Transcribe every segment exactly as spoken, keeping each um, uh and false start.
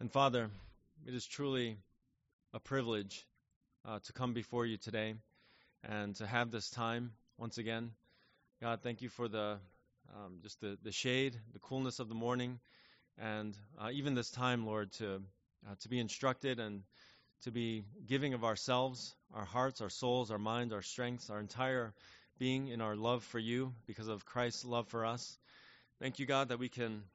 And Father, it is truly a privilege uh, to come before you today and to have this time once again. God, thank you for the um, just the, the shade, the coolness of the morning, and uh, even this time, Lord, to uh, to be instructed and to be giving of ourselves, our hearts, our souls, our minds, our strengths, our entire being in our love for you because of Christ's love for us. Thank you, God, that we can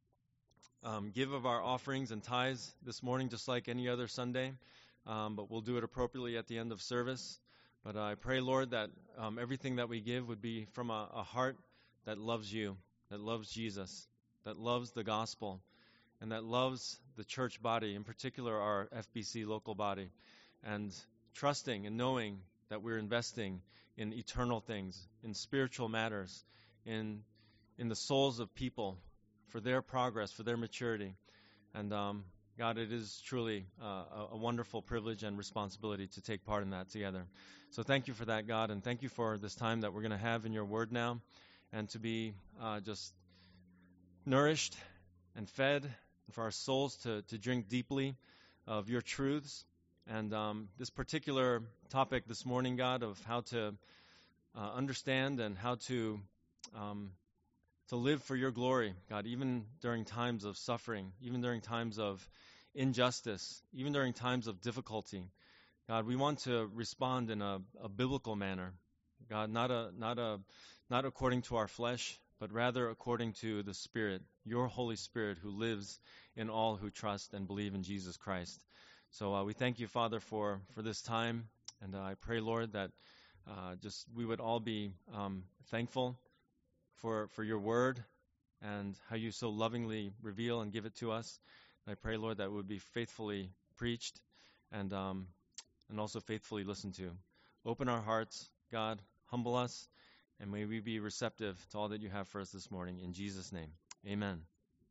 Um, give of our offerings and tithes this morning just like any other Sunday, um, but we'll do it appropriately at the end of service. But uh, I pray, Lord, that um, everything that we give would be from a, a heart that loves you, that loves Jesus, that loves the gospel, and that loves the church body, in particular our F B C local body, and trusting and knowing that we're investing in eternal things, in spiritual matters, in in the souls of people, for their progress, for their maturity. And um, God, it is truly uh, a, a wonderful privilege and responsibility to take part in that together. So thank you for that, God, and thank you for this time that we're going to have in your word now, and to be uh, just nourished and fed, and for our souls to, to drink deeply of your truths. And um, this particular topic this morning, God, of how to uh, understand and how to um, to live for your glory, God, even during times of suffering, even during times of injustice, even during times of difficulty. God, we want to respond in a, a biblical manner. God, not a not a not according to our flesh, but rather according to the Spirit, your Holy Spirit who lives in all who trust and believe in Jesus Christ. So uh, we thank you, Father, for, for this time, and uh, I pray, Lord, that uh, just we would all be um, thankful for for your word and how you so lovingly reveal and give it to us. And I pray, Lord, that it would be faithfully preached and um, and also faithfully listened to. Open our hearts, God, humble us, and may we be receptive to all that you have for us this morning. In Jesus' name, amen.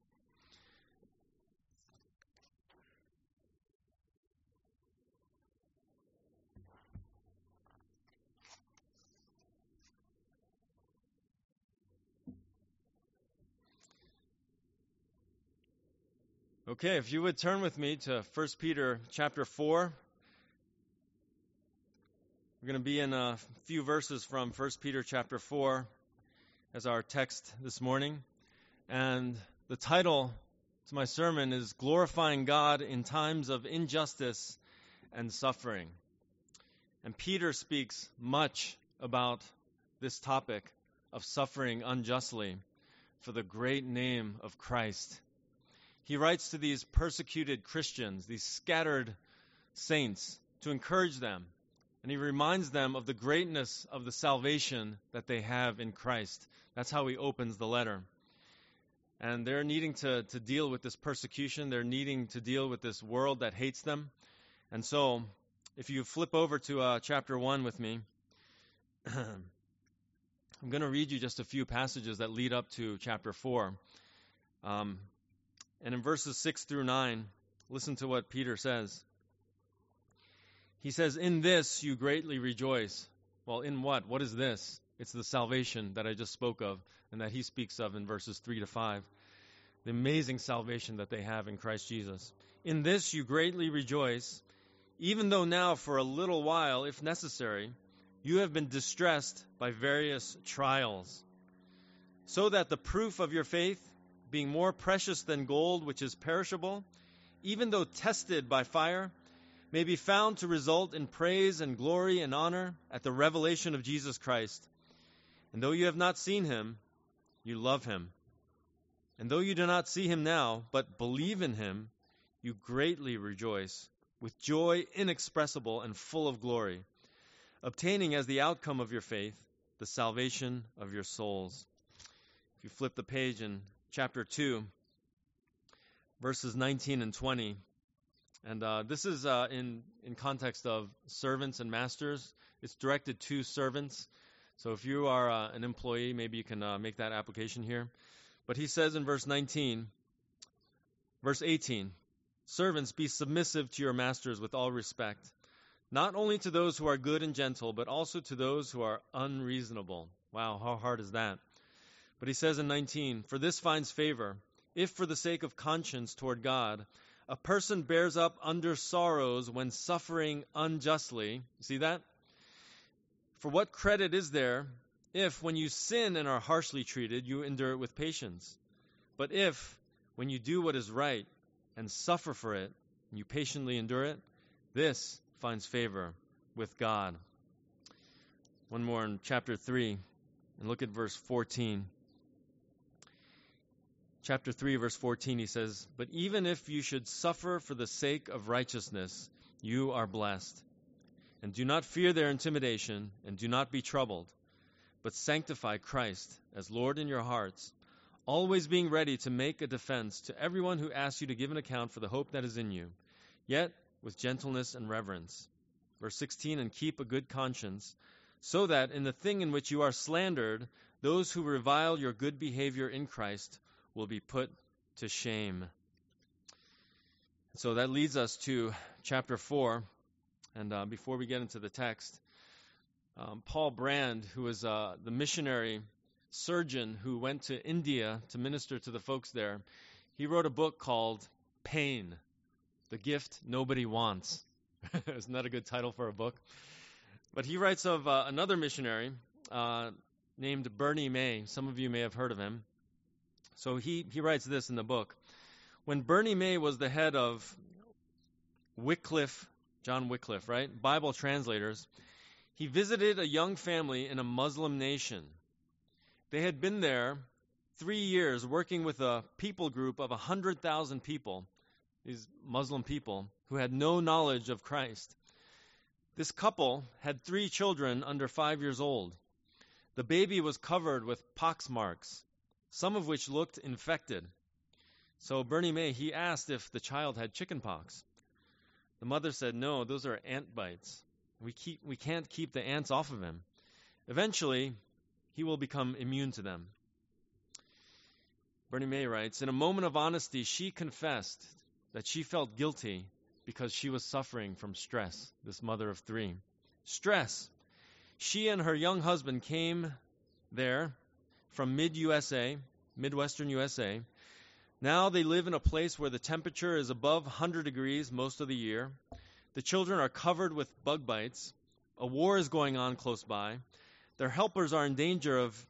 Okay, if you would turn with me to First Peter chapter four. We're going to be in a few verses from First Peter chapter four as our text this morning. And the title to my sermon is Glorifying God in Times of Injustice and Suffering. And Peter speaks much about this topic of suffering unjustly for the great name of Christ. He writes to these persecuted Christians, these scattered saints, to encourage them. And he reminds them of the greatness of the salvation that they have in Christ. That's how he opens the letter. And they're needing to, to deal with this persecution. They're needing to deal with this world that hates them. And so, if you flip over to uh, chapter one with me, I'm going to read you just a few passages that lead up to chapter four. Um, And in verses six through nine, listen to what Peter says. He says, "In this you greatly rejoice." Well, in what? What is this? It's the salvation that I just spoke of and that he speaks of in verses three to five. The amazing salvation that they have in Christ Jesus. "In this you greatly rejoice, even though now for a little while, if necessary, you have been distressed by various trials, so that the proof of your faith, being more precious than gold, which is perishable, even though tested by fire, may be found to result in praise and glory and honor at the revelation of Jesus Christ. And though you have not seen him, you love him. And though you do not see him now, but believe in him, you greatly rejoice, with joy inexpressible and full of glory, obtaining as the outcome of your faith the salvation of your souls." If you flip the page in chapter two, verses nineteen and twenty. And uh, this is uh, in, in context of servants and masters. It's directed to servants. So if you are uh, an employee, maybe you can uh, make that application here. But he says in verse nineteen, verse eighteen, "Servants, be submissive to your masters with all respect, not only to those who are good and gentle, but also to those who are unreasonable." Wow, how hard is that? But he says in nineteen, "For this finds favor, if for the sake of conscience toward God, A person bears up under sorrows when suffering unjustly. See that? For what credit is there if, when you sin and are harshly treated, you endure it with patience? But if, when you do what is right and suffer for it, you patiently endure it, this finds favor with God. One more in chapter three, and look at verse fourteen. Chapter three, verse fourteen, he says, "But even if you should suffer for the sake of righteousness, you are blessed. And do not fear their intimidation, and do not be troubled, but sanctify Christ as Lord in your hearts, always being ready to make a defense to everyone who asks you to give an account for the hope that is in you, yet with gentleness and reverence." Verse sixteen, "And keep a good conscience, so that in the thing in which you are slandered, those who revile your good behavior in Christ will be put to shame." So that leads us to chapter four. And uh, before we get into the text, um, Paul Brand, who was uh, the missionary surgeon who went to India to minister to the folks there, he wrote a book called Pain, the Gift Nobody Wants. Isn't that a good title for a book? But he writes of uh, another missionary uh, named Bernie May. Some of you may have heard of him. So he, he writes this in the book. When Bernie May was the head of Wycliffe, John Wycliffe, right, Bible translators, he visited a young family in a Muslim nation. They had been there three years working with a people group of one hundred thousand people, these Muslim people, who had no knowledge of Christ. This couple had three children under five years old. The baby was covered with pox marks, some of which looked infected. So Bernie May, he asked if the child had chicken pox. The mother said, "No, those are ant bites. We keep we can't keep the ants off of him. Eventually, he will become immune to them." Bernie May writes, "In a moment of honesty, she confessed that she felt guilty because she was suffering from stress," this mother of three. Stress. She and her young husband came there from mid-U S A, Midwestern U S A. Now they live in a place where the temperature is above one hundred degrees most of the year. The children are covered with bug bites. A war is going on close by. Their helpers are in danger of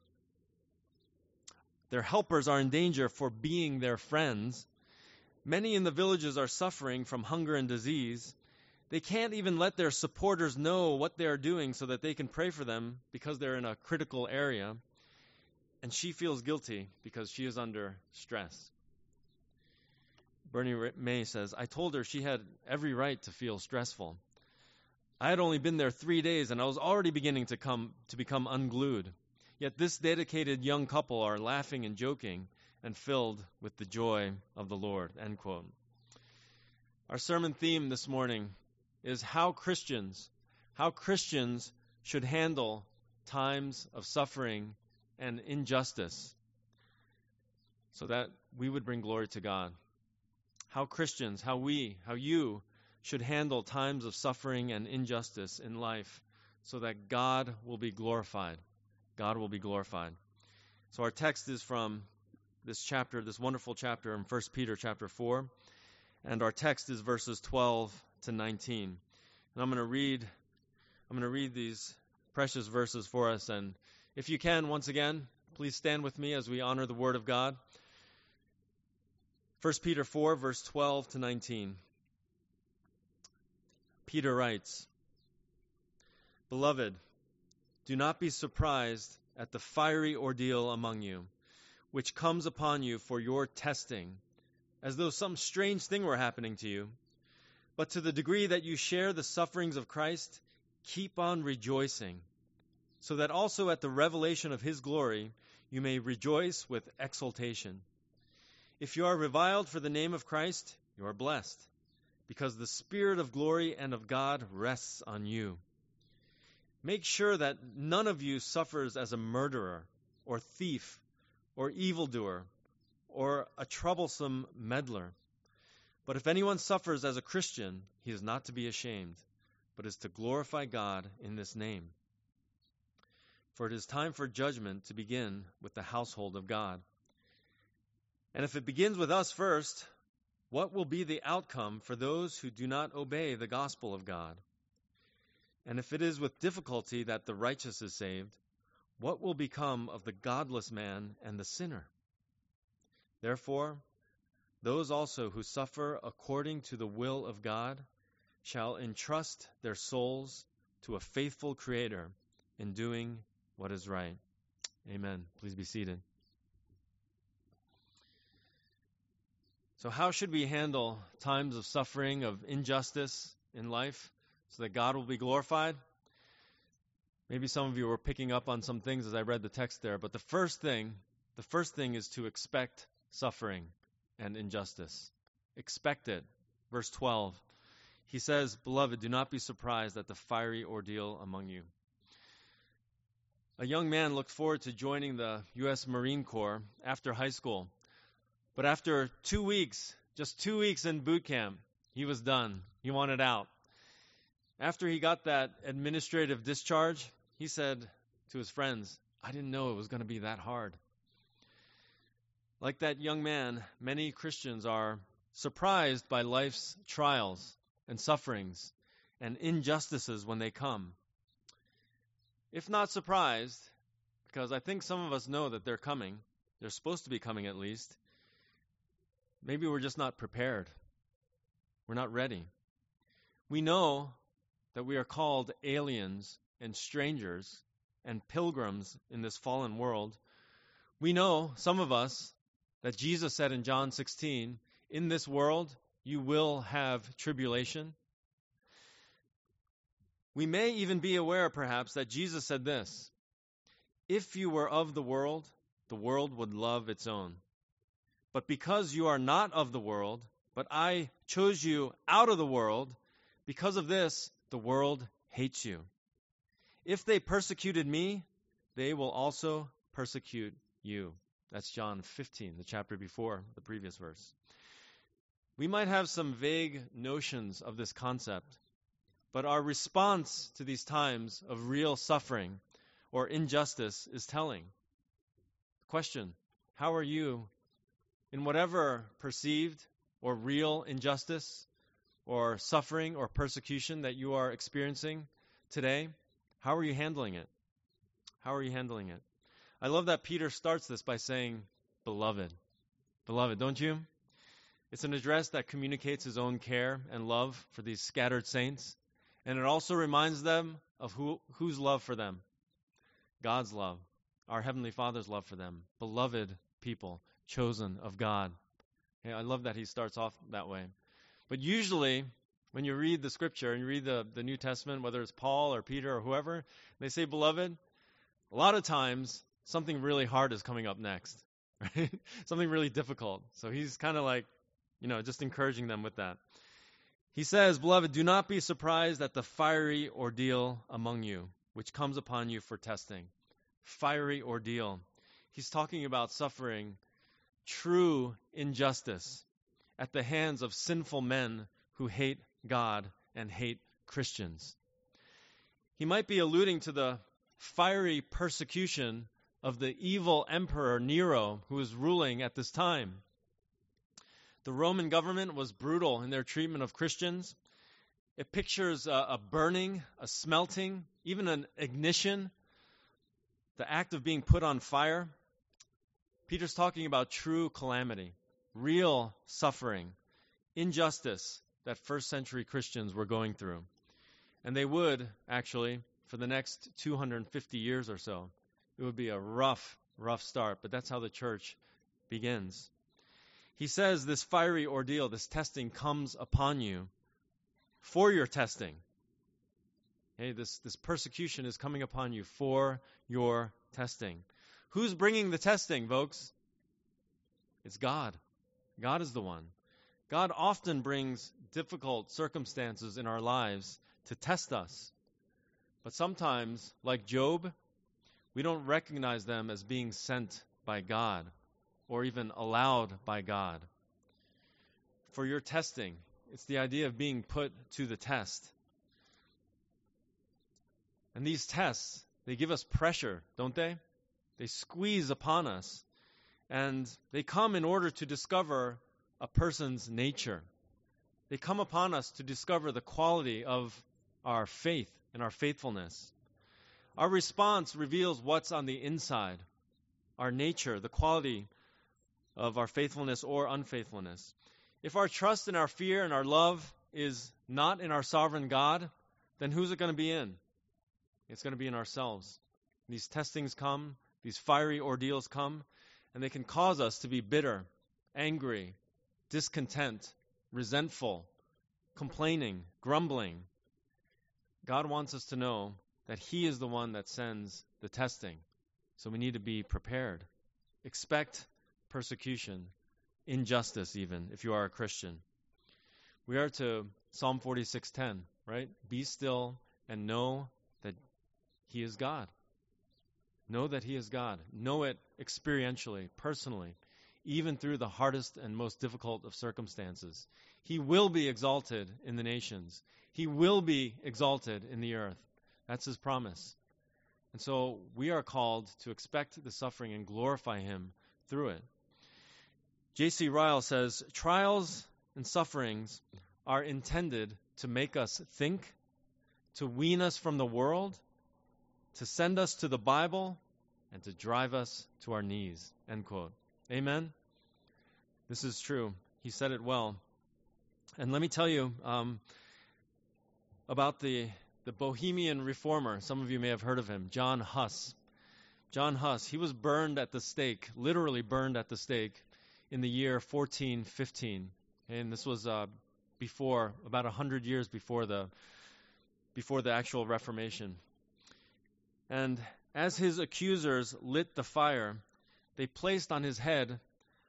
their helpers are in danger for being their friends. Many in the villages are suffering from hunger and disease. They can't even let their supporters know what they are doing so that they can pray for them because they're in a critical area. And she feels guilty because she is under stress. Bernie May says, "I told her she had every right to feel stressful. I had only been there three days and I was already beginning to come to become unglued. Yet this dedicated young couple are laughing and joking and filled with the joy of the Lord." End quote. Our sermon theme this morning is how Christians, how Christians should handle times of suffering and injustice so that we would bring glory to God. How Christians, how we, how you should handle times of suffering and injustice in life so that God will be glorified. God will be glorified. So our text is from this chapter, this wonderful chapter in First Peter chapter four, and our text is verses twelve to nineteen. And I'm going to read I'm going to read these precious verses for us, and if you can, once again, please stand with me as we honor the word of God. First Peter four, verse twelve to nineteen. Peter writes, "Beloved, do not be surprised at the fiery ordeal among you, which comes upon you for your testing, as though some strange thing were happening to you. But to the degree that you share the sufferings of Christ, keep on rejoicing, so that also at the revelation of his glory you may rejoice with exultation. If you are reviled for the name of Christ, you are blessed, because the Spirit of glory and of God rests on you. Make sure that none of you suffers as a murderer, or thief, or evildoer, or a troublesome meddler. But if anyone suffers as a Christian, he is not to be ashamed, but is to glorify God in this name. For it is time for judgment to begin with the household of God. And if it begins with us first, what will be the outcome for those who do not obey the gospel of God? And if it is with difficulty that the righteous is saved, what will become of the godless man and the sinner? Therefore, those also who suffer according to the will of God shall entrust their souls to a faithful Creator in doing what is right. Amen. Please be seated. So how should we handle times of suffering, of injustice in life, so that God will be glorified? Maybe some of you were picking up on some things as I read the text there, but the first thing, the first thing is to expect suffering and injustice. Expect it. Verse twelve, he says, "Beloved, do not be surprised at the fiery ordeal among you." A young man looked forward to joining the U S Marine Corps after high school. But after two weeks, just two weeks in boot camp, he was done. He wanted out. After he got that administrative discharge, he said to his friends, "I didn't know it was going to be that hard." Like that young man, many Christians are surprised by life's trials and sufferings and injustices when they come. If not surprised, because I think some of us know that they're coming, they're supposed to be coming at least, maybe we're just not prepared. We're not ready. We know that we are called aliens and strangers and pilgrims in this fallen world. We know, some of us, that Jesus said in John sixteen, "In this world you will have tribulation." We may even be aware, perhaps, that Jesus said this, "If you were of the world, the world would love its own. But because you are not of the world, but I chose you out of the world, because of this, the world hates you. If they persecuted me, they will also persecute you." That's John fifteen, the chapter before the previous verse. We might have some vague notions of this concept, but our response to these times of real suffering or injustice is telling. Question: how are you, in whatever perceived or real injustice or suffering or persecution that you are experiencing today, how are you handling it? How are you handling it? I love that Peter starts this by saying, "Beloved." Beloved, don't you? It's an address that communicates his own care and love for these scattered saints, and it also reminds them of who, whose love for them. God's love, our Heavenly Father's love for them. Beloved people, chosen of God. Okay, I love that he starts off that way. But usually, when you read the Scripture and you read the, the New Testament, whether it's Paul or Peter or whoever, they say beloved, a lot of times, something really hard is coming up next, right? Something really difficult. So he's kind of like, you know, just encouraging them with that. He says, "Beloved, do not be surprised at the fiery ordeal among you, which comes upon you for testing." Fiery ordeal. He's talking about suffering true injustice at the hands of sinful men who hate God and hate Christians. He might be alluding to the fiery persecution of the evil emperor Nero, who was ruling at this time. The Roman government was brutal in their treatment of Christians. It pictures a, a burning, a smelting, even an ignition, the act of being put on fire. Peter's talking about true calamity, real suffering, injustice that first century Christians were going through. And they would, actually, for the next two hundred fifty years or so. It would be a rough, rough start, but that's how the church begins. He says this fiery ordeal, this testing comes upon you for your testing. Hey, this, this persecution is coming upon you for your testing. Who's bringing the testing, folks? It's God. God is the one. God often brings difficult circumstances in our lives to test us. But sometimes, like Job, we don't recognize them as being sent by God or even allowed by God. For your testing, it's the idea of being put to the test. And these tests, they give us pressure, don't they? They squeeze upon us. And they come in order to discover a person's nature. They come upon us to discover the quality of our faith and our faithfulness. Our response reveals what's on the inside, our nature, the quality of our faithfulness or unfaithfulness. If our trust and our fear and our love is not in our sovereign God, then who's it going to be in? It's going to be in ourselves. These testings come, these fiery ordeals come, and they can cause us to be bitter, angry, discontent, resentful, complaining, grumbling. God wants us to know that He is the one that sends the testing. So we need to be prepared. Expect persecution, injustice even, if you are a Christian. We are to Psalm forty-six ten, right? Be still and know that He is God. Know that He is God. Know it experientially, personally, even through the hardest and most difficult of circumstances. He will be exalted in the nations. He will be exalted in the earth. That's His promise. And so we are called to expect the suffering and glorify Him through it. J C Ryle says, trials and sufferings are intended to make us think, to wean us from the world, to send us to the Bible, and to drive us to our knees. End quote. Amen? This is true. He said it well. And let me tell you um, about the, the Bohemian reformer. Some of you may have heard of him, John Huss. John Huss, he was burned at the stake, literally burned at the stake, in the year fourteen fifteen. And this was uh, before, about one hundred years before the before the actual Reformation. And as his accusers lit the fire, they placed on his head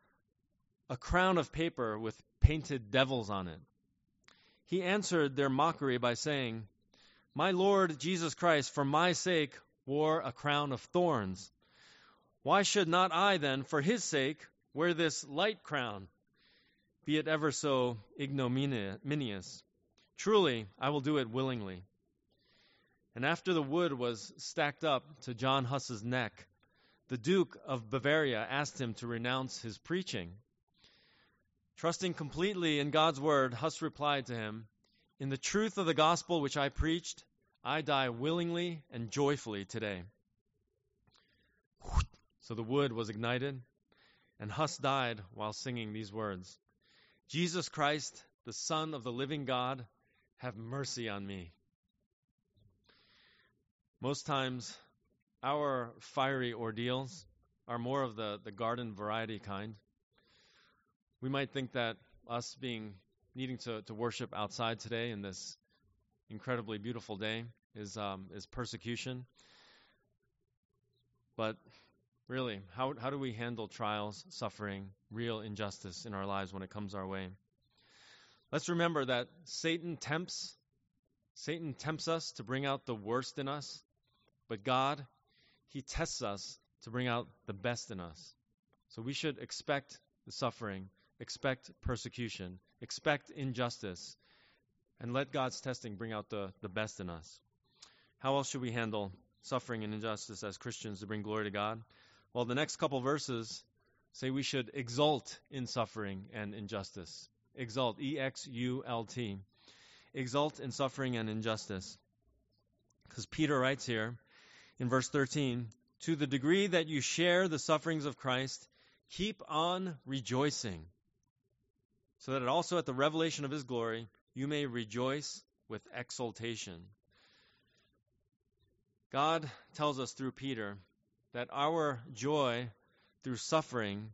a crown of paper with painted devils on it. He answered their mockery by saying, "My Lord Jesus Christ, for my sake, wore a crown of thorns. Why should not I then, for His sake, wear this light crown, be it ever so ignominious? Truly, I will do it willingly." And after the wood was stacked up to John Huss's neck, the Duke of Bavaria asked him to renounce his preaching. Trusting completely in God's word, Huss replied to him, "In the truth of the gospel which I preached, I die willingly and joyfully today." So the wood was ignited, and Huss died while singing these words, "Jesus Christ, the Son of the living God, have mercy on me." Most times, our fiery ordeals are more of the, the garden variety kind. We might think that us being needing to, to worship outside today in this incredibly beautiful day is um, is persecution. But really, how how do we handle trials, suffering, real injustice in our lives when it comes our way? Let's remember that Satan tempts, Satan tempts us to bring out the worst in us, but God, He tests us to bring out the best in us. So we should expect the suffering, expect persecution, expect injustice, and let God's testing bring out the, the best in us. How else should we handle suffering and injustice as Christians to bring glory to God? Well, the next couple verses say we should exult in suffering and injustice. Exult, E X U L T. Exult in suffering and injustice. Because Peter writes here in verse thirteen, "To the degree that you share the sufferings of Christ, keep on rejoicing, so that also at the revelation of His glory you may rejoice with exultation." God tells us through Peter that our joy through suffering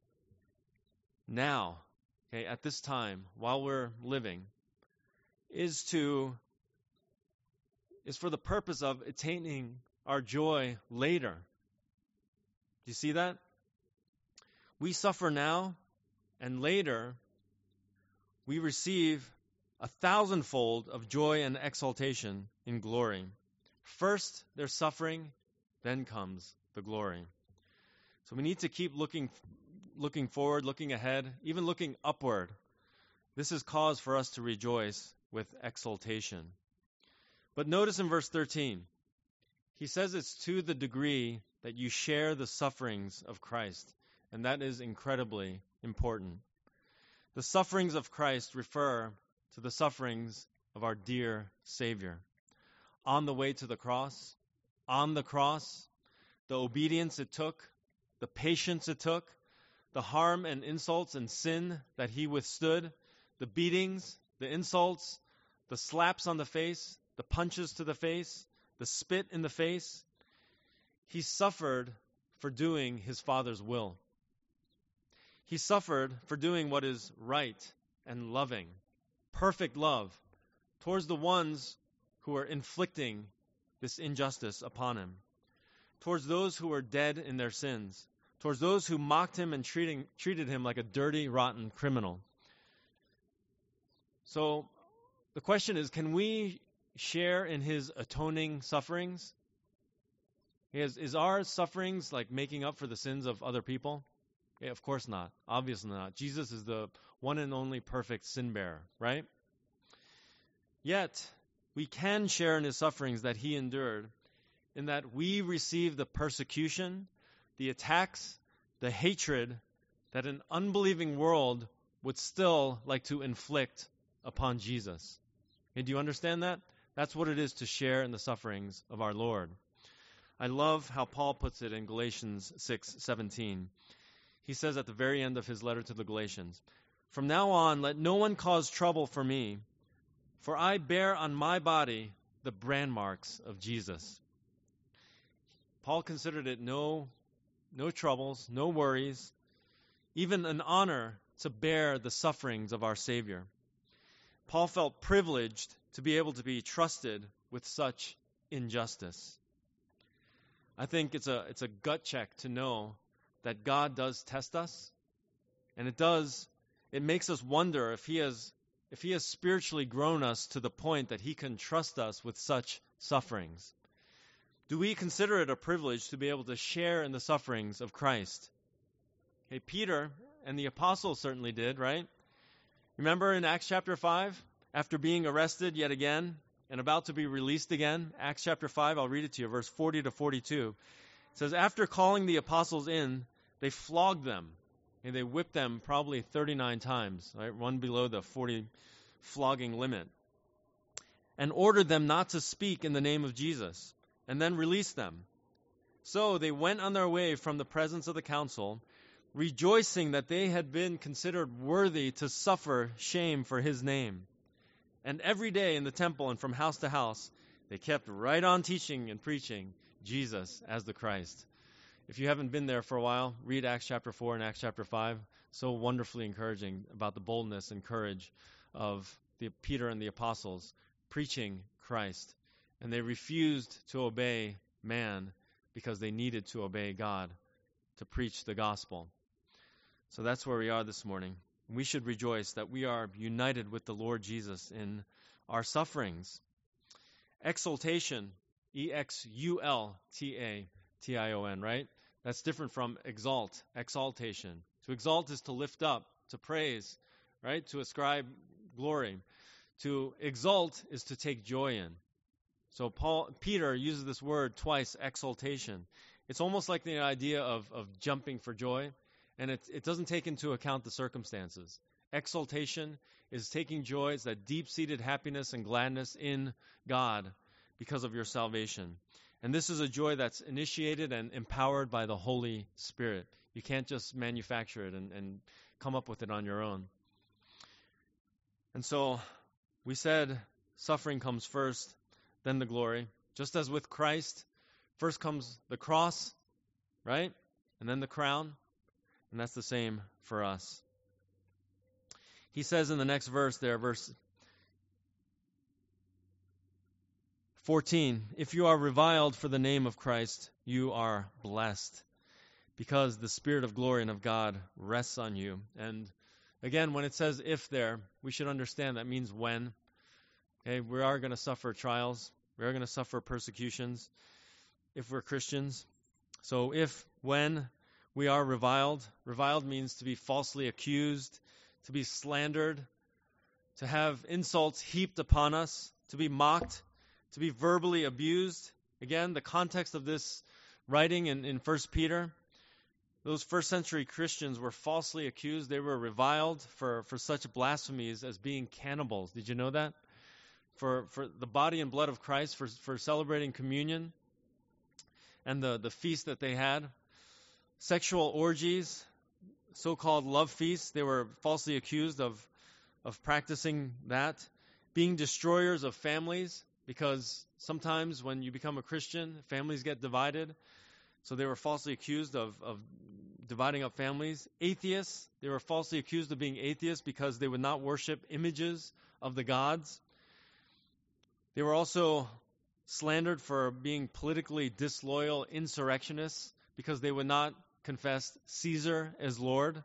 now, okay, at this time, while we're living, is to is for the purpose of attaining our joy later. Do you see that? We suffer now, and later we receive a thousandfold of joy and exaltation in glory. First, there's suffering, then comes the glory. So we need to keep looking looking forward, looking ahead, even looking upward. This is cause for us to rejoice with exultation. But notice in verse thirteen, he says it's to the degree that you share the sufferings of Christ. And that is incredibly important. The sufferings of Christ refer to the sufferings of our dear Savior. On the way to the cross, on the cross, the obedience it took, the patience it took, the harm and insults and sin that he withstood, the beatings, the insults, the slaps on the face, the punches to the face, the spit in the face. He suffered for doing his Father's will. He suffered for doing what is right and loving, perfect love towards the ones who are inflicting this injustice upon him, towards those who are dead in their sins, towards those who mocked him and treating, treated him like a dirty, rotten criminal. So the question is, can we share in his atoning sufferings? Is, is our sufferings like making up for the sins of other people? Yeah, of course not. Obviously not. Jesus is the one and only perfect sin bearer, right? Yet, we can share in his sufferings that he endured, in that we receive the persecution, the attacks, the hatred that an unbelieving world would still like to inflict upon Jesus. Okay, do you understand that? That's what it is to share in the sufferings of our Lord. I love how Paul puts it in Galatians six seventeen. He says at the very end of his letter to the Galatians, "From now on, let no one cause trouble for me, for I bear on my body the brand marks of Jesus." Paul considered it no, no troubles, no worries, even an honor to bear the sufferings of our Savior. Paul felt privileged to be able to be trusted with such injustice. I think it's a it's a gut check to know that God does test us, and it does it makes us wonder if he has if he has spiritually grown us to the point that he can trust us with such sufferings. Do we consider it a privilege to be able to share in the sufferings of Christ? Okay, Peter and the apostles certainly did, right? Remember in Acts chapter five, after being arrested yet again and about to be released again, Acts chapter five, I'll read it to you, verse forty to forty-two. It says, after calling the apostles in, they flogged them. And they whipped them probably thirty-nine times, right? One below the forty flogging limit. And ordered them not to speak in the name of Jesus, and then released them. So they went on their way from the presence of the council, rejoicing that they had been considered worthy to suffer shame for his name. And every day in the temple and from house to house, they kept right on teaching and preaching Jesus as the Christ. If you haven't been there for a while, read Acts chapter four and Acts chapter five. So wonderfully encouraging about the boldness and courage of the Peter and the apostles preaching Christ. And they refused to obey man because they needed to obey God to preach the gospel. So that's where we are this morning. We should rejoice that we are united with the Lord Jesus in our sufferings. Exaltation, E X U L T A T I O N, right? That's different from exalt, exaltation. To exalt is to lift up, to praise, right? To ascribe glory. To exalt is to take joy in. So Paul, Peter uses this word twice, exaltation. It's almost like the idea of, of jumping for joy, and it, it doesn't take into account the circumstances. Exaltation is taking joy. It's that deep-seated happiness and gladness in God because of your salvation. And this is a joy that's initiated and empowered by the Holy Spirit. You can't just manufacture it and, and come up with it on your own. And so we said suffering comes first, then the glory. Just as with Christ, first comes the cross, right? And then the crown. And that's the same for us. He says in the next verse there, verse fourteen, if you are reviled for the name of Christ, you are blessed, because the Spirit of glory and of God rests on you. And again, when it says if there, we should understand that means when. Okay, we are going to suffer trials. We are going to suffer persecutions if we're Christians. So if, when we are reviled, reviled means to be falsely accused, to be slandered, to have insults heaped upon us, to be mocked, to be verbally abused. Again, the context of this writing in, in First Peter Those first century Christians were falsely accused. They were reviled for, for such blasphemies as being cannibals. Did you know that? For for the body and blood of Christ, for, for celebrating communion and the, the feast that they had. Sexual orgies, so-called love feasts, they were falsely accused of, of practicing that. Being destroyers of families, because sometimes when you become a Christian, families get divided. So they were falsely accused of, of dividing up families. Atheists, they were falsely accused of being atheists because they would not worship images of the gods. They were also slandered for being politically disloyal insurrectionists because they would not confess Caesar as Lord.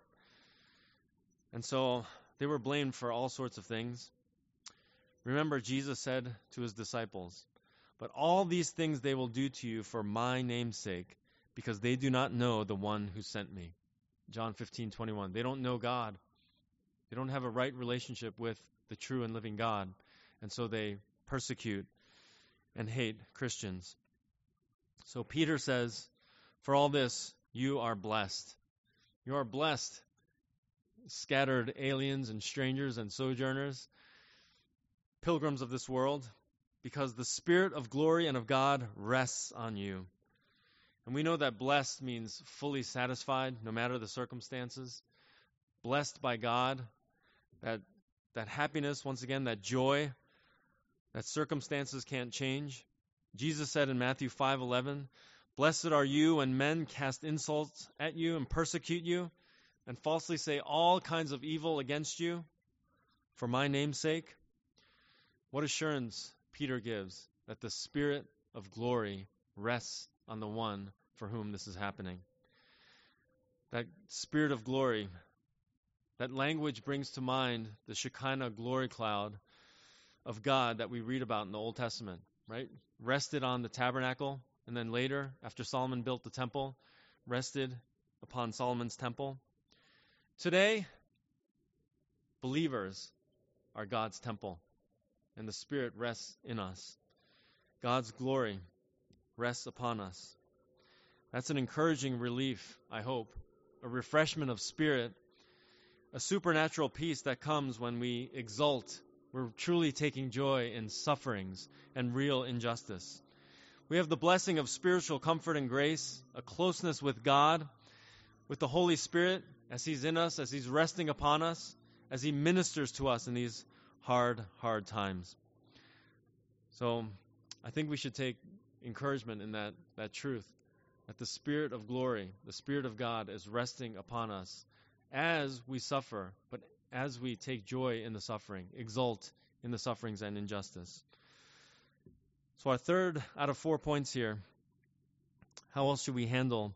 And so they were blamed for all sorts of things. Remember, Jesus said to his disciples, "But all these things they will do to you for my name's sake, because they do not know the one who sent me." John fifteen twenty-one. They don't know God. They don't have a right relationship with the true and living God. And so they persecute and hate Christians. So Peter says, for all this, you are blessed. You are blessed, scattered aliens and strangers and sojourners, pilgrims of this world, because the Spirit of glory and of God rests on you. And we know that blessed means fully satisfied, no matter the circumstances. Blessed by God, that that happiness, once again, that joy, that circumstances can't change. Jesus said in Matthew five eleven, "Blessed are you when men cast insults at you and persecute you, and falsely say all kinds of evil against you for my name's sake." What assurance Peter gives that the Spirit of glory rests on the one for whom this is happening. That Spirit of glory, that language brings to mind the Shekinah glory cloud of God that we read about in the Old Testament, right? Rested on the tabernacle, and then later, after Solomon built the temple, rested upon Solomon's temple. Today, believers are God's temple, and the Spirit rests in us. God's glory rests upon us. That's an encouraging relief, I hope, a refreshment of spirit, a supernatural peace that comes when we exult. We're truly taking joy in sufferings and real injustice. We have the blessing of spiritual comfort and grace, a closeness with God, with the Holy Spirit as He's in us, as He's resting upon us, as He ministers to us in these hard, hard times. So I think we should take encouragement in that, that truth, that the Spirit of glory, the Spirit of God is resting upon us as we suffer, but as we take joy in the suffering, exult in the sufferings and injustice. So our third out of four points here, how else should we handle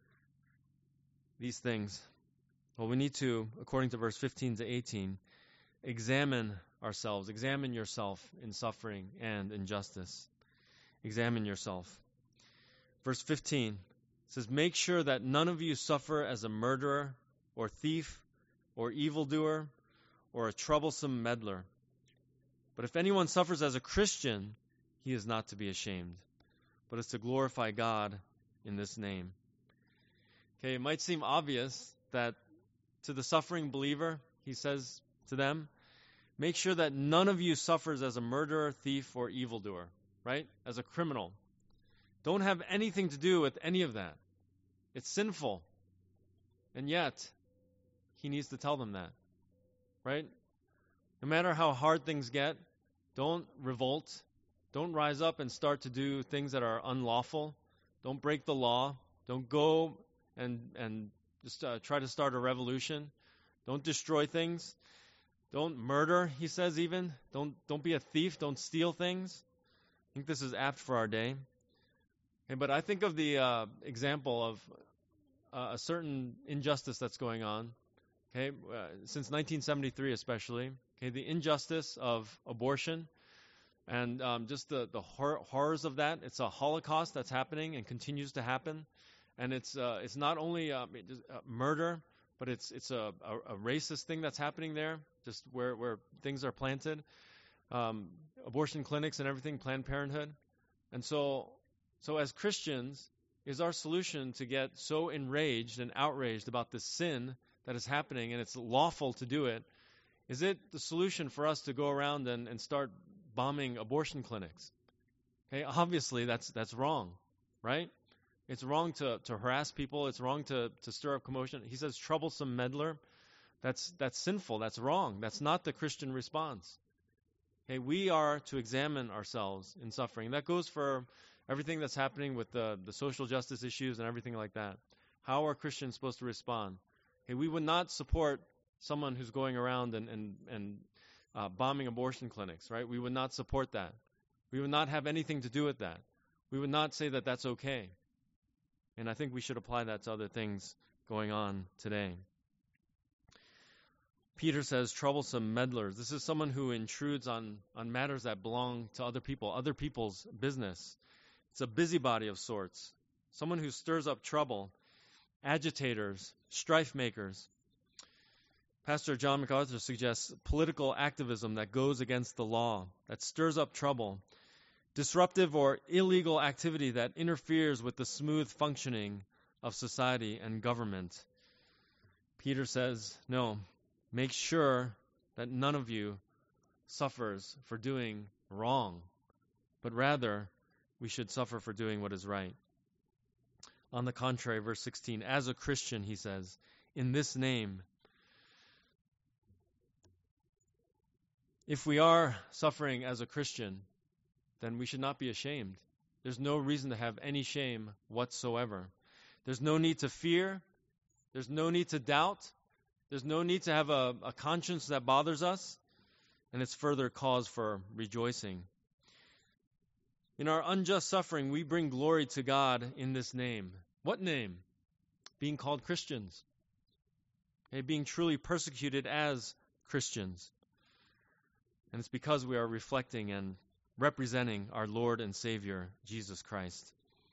these things? Well, we need to, according to verse fifteen to eighteen, examine ourselves. Examine yourself in suffering and injustice. Examine yourself. Verse fifteen says, "Make sure that none of you suffer as a murderer or thief or evildoer or a troublesome meddler. But if anyone suffers as a Christian, he is not to be ashamed, but is to glorify God in this name." Okay, it might seem obvious that to the suffering believer, he says to them, make sure that none of you suffers as a murderer, thief, or evildoer, right? As a criminal. Don't have anything to do with any of that. It's sinful. And yet, he needs to tell them that, right? No matter how hard things get, don't revolt. Don't rise up and start to do things that are unlawful. Don't break the law. Don't go and and just uh, try to start a revolution. Don't destroy things. Don't murder, he says even. Don't don't be a thief. Don't steal things. I think this is apt for our day. Okay, but I think of the uh, example of uh, a certain injustice that's going on. Okay, uh, since nineteen seventy-three especially. Okay, the injustice of abortion. And um, just the, the hor- horrors of that. It's a Holocaust that's happening and continues to happen. And it's uh, it's not only uh, murder, but it's it's a, a, a racist thing that's happening there, just where, where things are planted. Um, abortion clinics and everything, Planned Parenthood. And so so as Christians, Is our solution to get so enraged and outraged about the sin that is happening and it's lawful to do it? Is it the solution for us to go around and, and start bombing abortion clinics? Okay, obviously that's that's wrong, right? It's wrong to, to harass people. It's wrong to, to stir up commotion. He says troublesome meddler. That's that's sinful. That's wrong. That's not the Christian response. Okay, we are to examine ourselves in suffering. That goes for everything that's happening with the, the social justice issues and everything like that. How are Christians supposed to respond? Okay, we would not support someone who's going around and, and, and uh, bombing abortion clinics, right? We would not support that. We would not have anything to do with that. We would not say that that's okay. And I think we should apply that to other things going on today. Peter says, troublesome meddlers. This is someone who intrudes on, on matters that belong to other people, other people's business. It's a busybody of sorts. Someone who stirs up trouble, agitators, strife makers. Pastor John MacArthur suggests political activism that goes against the law, that stirs up trouble, disruptive or illegal activity that interferes with the smooth functioning of society and government. Peter says, no, make sure that none of you suffers for doing wrong, but rather we should suffer for doing what is right. On the contrary, verse sixteen, as a Christian, he says, in this name, if we are suffering as a Christian, then we should not be ashamed. There's no reason to have any shame whatsoever. There's no need to fear. There's no need to doubt. There's no need to have a, a conscience that bothers us. And it's further cause for rejoicing. In our unjust suffering, we bring glory to God in this name. What name? Being called Christians. Okay, being truly persecuted as Christians. And it's because we are reflecting and representing our Lord and Savior, Jesus Christ.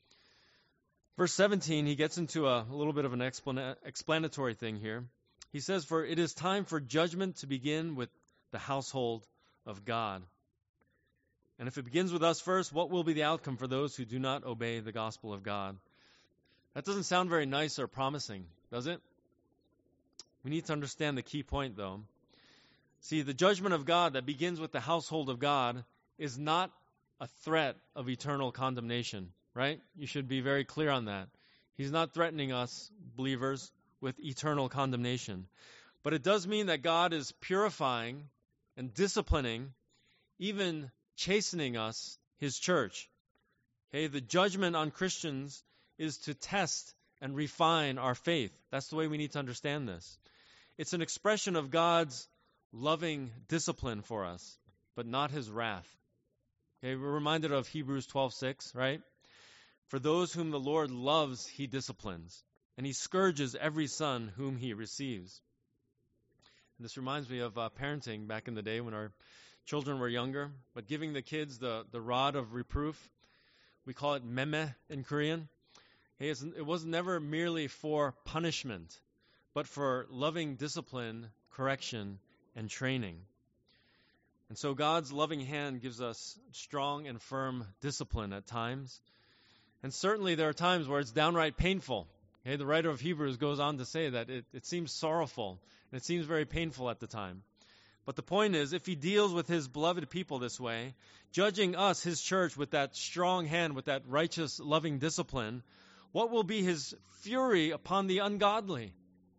Verse seventeen, he gets into a, a little bit of an explana- explanatory thing here. He says, for it is time for judgment to begin with the household of God. And if it begins with us first, what will be the outcome for those who do not obey the gospel of God? That doesn't sound very nice or promising, does it? We need to understand the key point, though. See, the judgment of God that begins with the household of God is not a threat of eternal condemnation, right? You should be very clear on that. He's not threatening us, believers, with eternal condemnation. But it does mean that God is purifying and disciplining, even chastening us, his church. Okay, the judgment on Christians is to test and refine our faith. That's the way we need to understand this. It's an expression of God's loving discipline for us, but not his wrath. Okay, we're reminded of Hebrews twelve six, right? For those whom the Lord loves, he disciplines, and he scourges every son whom he receives. And this reminds me of uh, parenting back in the day when our children were younger, but giving the kids the, the rod of reproof. We call it meme in Korean. Hey, it's, it was never merely for punishment, but for loving discipline, correction, and training. And so God's loving hand gives us strong and firm discipline at times. And certainly there are times where it's downright painful. Okay, the writer of Hebrews goes on to say that it, it seems sorrowful, and it seems very painful at the time. But the point is, if he deals with his beloved people this way, judging us, his church, with that strong hand, with that righteous, loving discipline, what will be his fury upon the ungodly?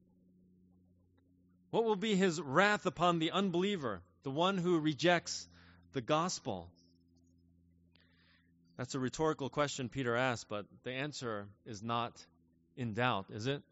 What will be his wrath upon the unbeliever, the one who rejects the gospel? That's a rhetorical question Peter asked, but the answer is not in doubt, is it?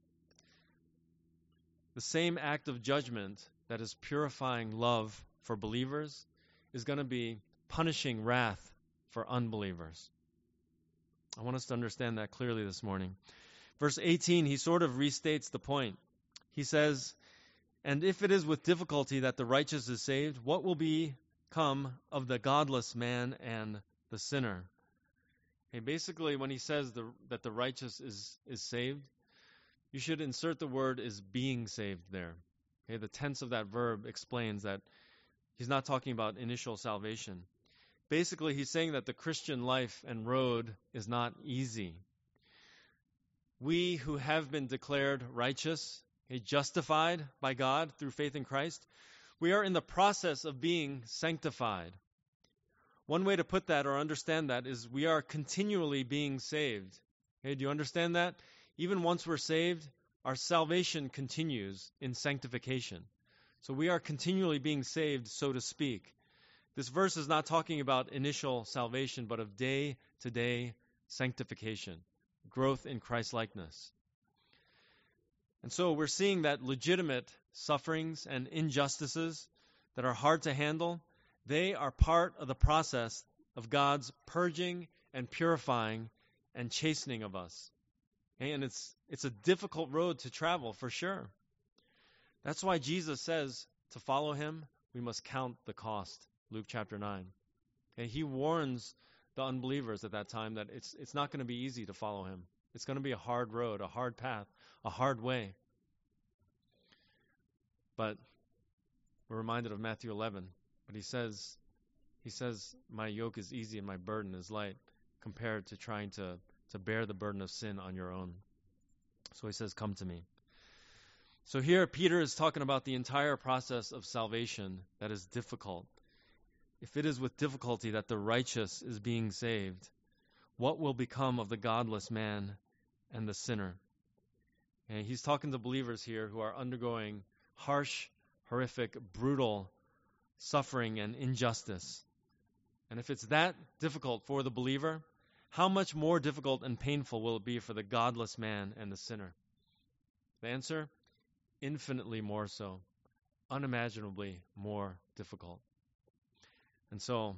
The same act of judgment that is purifying love for believers is going to be punishing wrath for unbelievers. I want us to understand that clearly this morning. Verse eighteen, he sort of restates the point. He says, and if it is with difficulty that the righteous is saved, what will become of the godless man and the sinner? Okay, basically, when he says the, that the righteous is, is saved, you should insert the word is being saved there. Okay, the tense of that verb explains that he's not talking about initial salvation. Basically, he's saying that the Christian life and road is not easy. we who have been declared righteous, okay, justified by God through faith in Christ, we are in the process of being sanctified. One way to put that or understand that is we are continually being saved. Okay, do you understand that? Even once we're saved, our salvation continues in sanctification. So we are continually being saved, so to speak. This verse is not talking about initial salvation, but of day-to-day sanctification, growth in Christ-likeness. And so we're seeing that legitimate sufferings and injustices that are hard to handle, they are part of the process of God's purging and purifying and chastening of us. Okay? And it's it's a difficult road to travel for sure. That's why Jesus says to follow him, we must count the cost. Luke chapter nine. Okay? He warns the unbelievers at that time that it's it's not going to be easy to follow him. It's going to be a hard road, a hard path, a hard way. But we're reminded of Matthew eleven. But he says, he says, my yoke is easy and my burden is light, compared to trying to, to bear the burden of sin on your own. So he says, come to me. So here Peter is talking about the entire process of salvation that is difficult. If it is with difficulty that the righteous is being saved, what will become of the godless man and the sinner? And he's talking to believers here who are undergoing harsh, horrific, brutal suffering and injustice. And if it's that difficult for the believer, how much more difficult and painful will it be for the godless man and the sinner? The answer? Infinitely more so. Unimaginably more difficult. And so,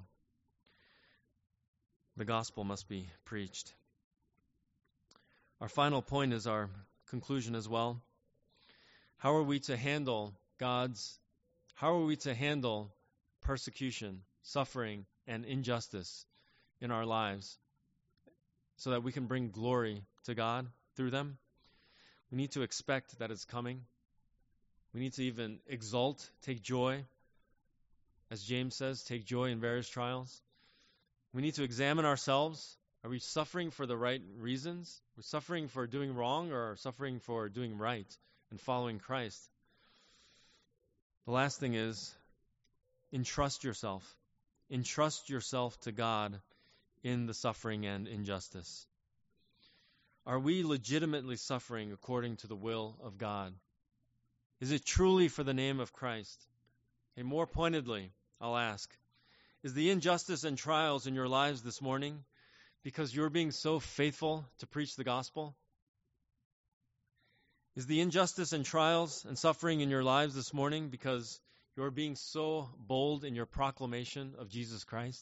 the gospel must be preached. Our final point is our conclusion as well. How are we to handle God's How are we to handle persecution, suffering, and injustice in our lives so that we can bring glory to God through them? We need to expect that it's coming. We need to even exult, take joy. As James says, take joy in various trials. We need to examine ourselves. Are we suffering for the right reasons? We're suffering for doing wrong or suffering for doing right and following Christ? The last thing is, entrust yourself. Entrust yourself to God in the suffering and injustice. Are we legitimately suffering according to the will of God? Is it truly for the name of Christ? And more pointedly, I'll ask, is the injustice and trials in your lives this morning because you're being so faithful to preach the gospel? Is the injustice and trials and suffering in your lives this morning because you're being so bold in your proclamation of Jesus Christ?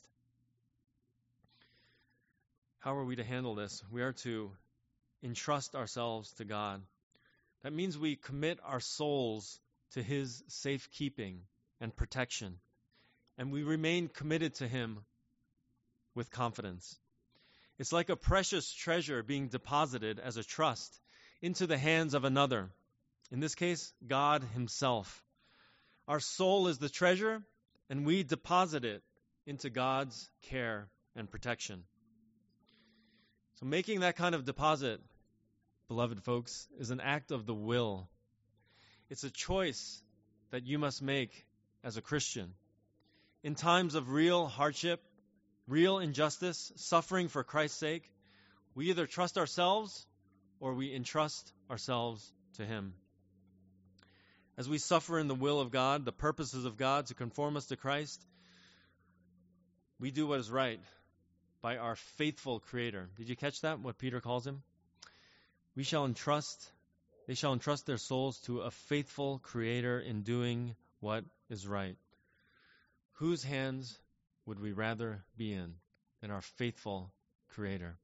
How are we to handle this? We are to entrust ourselves to God. That means we commit our souls to his safekeeping and protection, and we remain committed to him with confidence. It's like a precious treasure being deposited as a trust into the hands of another. In this case, God himself. Our soul is the treasure, and we deposit it into God's care and protection. So making that kind of deposit, beloved folks, is an act of the will. It's a choice that you must make as a Christian. In times of real hardship, real injustice, suffering for Christ's sake, we either trust ourselves or we entrust ourselves to him. As we suffer in the will of God, the purposes of God to conform us to Christ, we do what is right by our faithful Creator. Did you catch that, what Peter calls him? We shall entrust, they shall entrust their souls to a faithful Creator in doing what is right. Whose hands would we rather be in than our faithful Creator?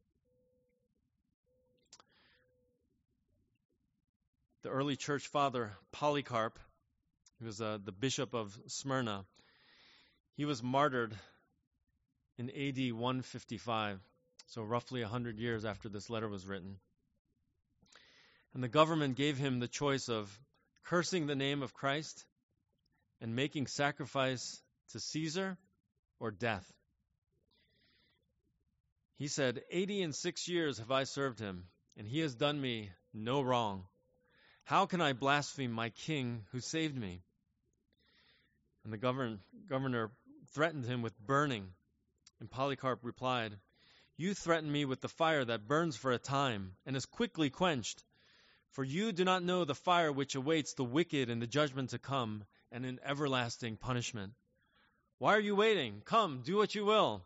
The early church father, Polycarp, he was uh, the bishop of Smyrna. He was martyred in A D one fifty-five, so roughly one hundred years after this letter was written. And the government gave him the choice of cursing the name of Christ and making sacrifice to Caesar or death. He said, eighty and six years have I served him, and he has done me no wrong. How can I blaspheme my king who saved me?" And the govern- governor threatened him with burning. And Polycarp replied, "You threaten me with the fire that burns for a time and is quickly quenched. For you do not know the fire which awaits the wicked in the judgment to come and in everlasting punishment. Why are you waiting? Come, do what you will."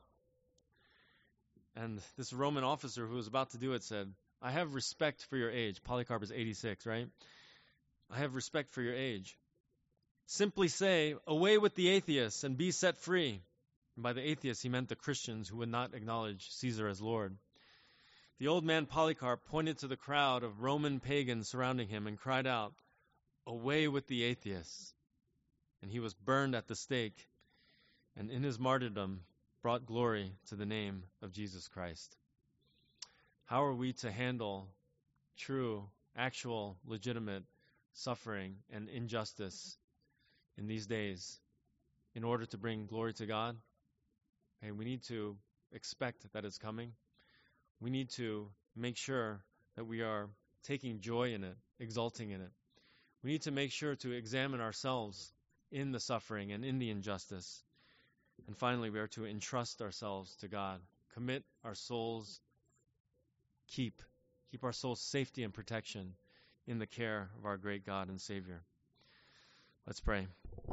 And this Roman officer who was about to do it said, "I have respect for your age." Polycarp is eighty-six, right? "I have respect for your age. Simply say, 'Away with the atheists and be set free.'" And by the atheists, he meant the Christians who would not acknowledge Caesar as Lord. The old man Polycarp pointed to the crowd of Roman pagans surrounding him and cried out, "Away with the atheists." And he was burned at the stake, and in his martyrdom brought glory to the name of Jesus Christ. How are we to handle true, actual, legitimate suffering and injustice in these days in order to bring glory to God? Okay, we need to expect that it's coming. We need to make sure that we are taking joy in it, exulting in it. We need to make sure to examine ourselves in the suffering and in the injustice. And finally, we are to entrust ourselves to God, commit our souls, keep, keep our souls' safety and protection in the care of our great God and Savior. Let's pray.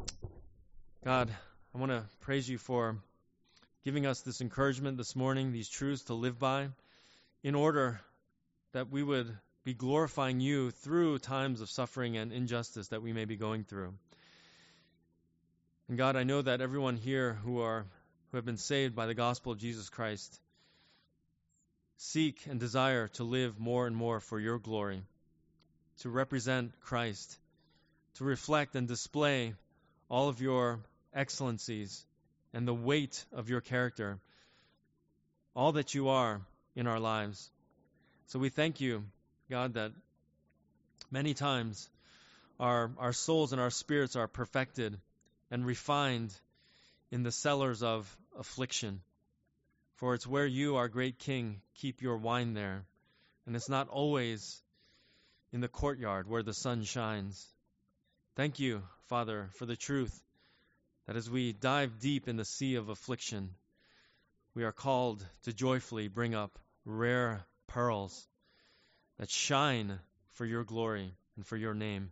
God, I want to praise you for giving us this encouragement this morning, these truths to live by, in order that we would be glorifying you through times of suffering and injustice that we may be going through. And God, I know that everyone here who are who have been saved by the gospel of Jesus Christ seek and desire to live more and more for your glory, to represent Christ, to reflect and display all of your excellencies and the weight of your character, all that you are in our lives. So we thank you, God, that many times our our souls and our spirits are perfected and refined in the cellars of affliction. For it's where you, our great King, keep your wine there. And it's not always in the courtyard where the sun shines. Thank you, Father, for the truth that as we dive deep in the sea of affliction, we are called to joyfully bring up rare pearls that shine for your glory and for your name.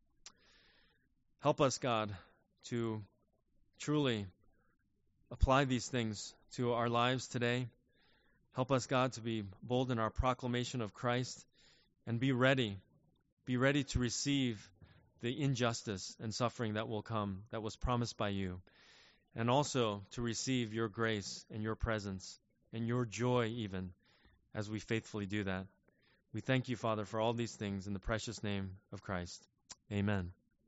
Help us, God, to truly apply these things to our lives today. Help us, God, to be bold in our proclamation of Christ and be ready. Be ready to receive the injustice and suffering that will come, that was promised by you, and also to receive your grace and your presence and your joy even as we faithfully do that. We thank you, Father, for all these things in the precious name of Christ. Amen.